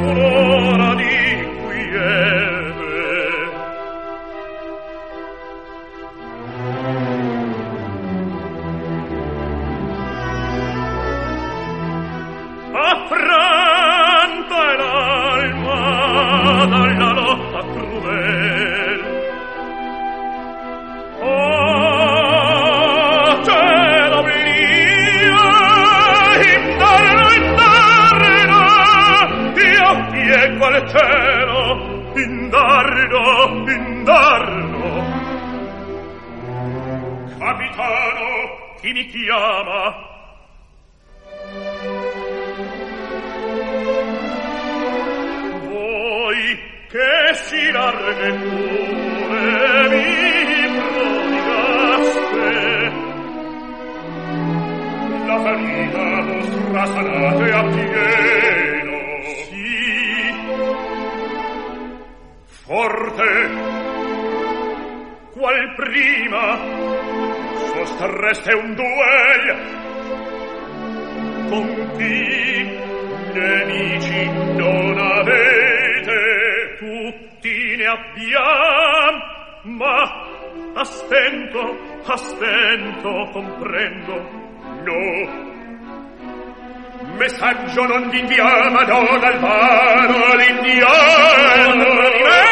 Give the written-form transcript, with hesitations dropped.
un'ora di quiete. Affranta è l'alma dalla lotta crudel. Oh, cielo obblia, indarno, io piego al cielo, indarno. Capitano, chi mi chiama? Che si larghe pure mi prodigaste la ferita vostra sanate a pieno. Sì, forte qual prima sosterreste un duel con chi nemici non avete. Tutti ne abbiam, ma a stento, comprendo. No, messaggio non vi inviama, don Albano, l'indiano.